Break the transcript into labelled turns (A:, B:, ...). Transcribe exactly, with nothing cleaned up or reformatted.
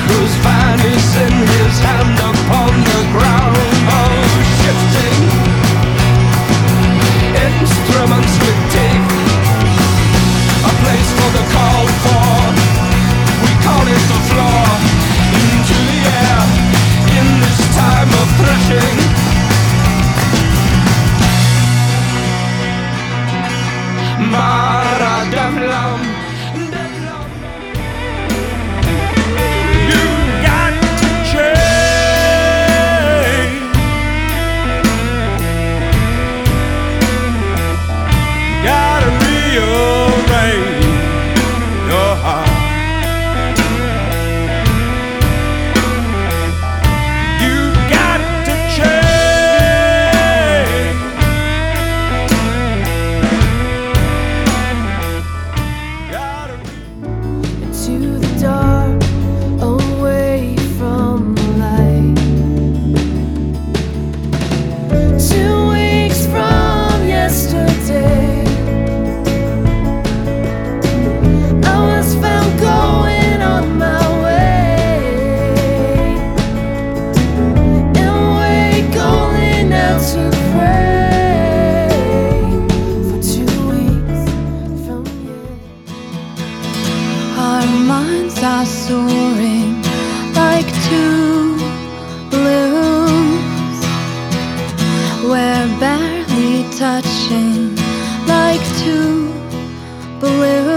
A: whose fan is in his hand upon the ground. Oh, shifting instruments with teeth, a place for the call for, we call it the floor. Into the air, in this time of threshing, Mara Devlam. You got to change, gotta rearrange your heart.
B: To the dark, away from the light. Two weeks from yesterday, I was found going on my way, and we're going out to pray for two weeks from yet. Our minds are soaring like two balloons. We're barely touching like two balloons.